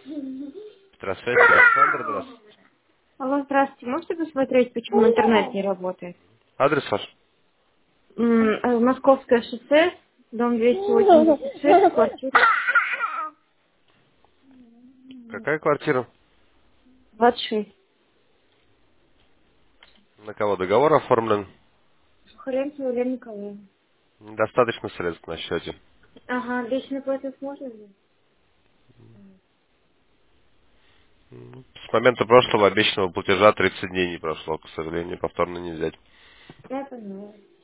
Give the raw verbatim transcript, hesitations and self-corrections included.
Здравствуйте, Александр, здравствуйте. Алло, здравствуйте. Можете посмотреть, почему интернет не работает? Адрес ваш? М, э, Московское шоссе, дом двести восемьдесят шесть, квартира Какая квартира? двадцать шесть. На кого договор оформлен? Сухаренко Елена Николаевна. Достаточно средств на счете. Ага, личный платеж можно ли? С момента прошлого обещанного платежа тридцать дней не прошло, к сожалению, повторно не взять. Я поняла.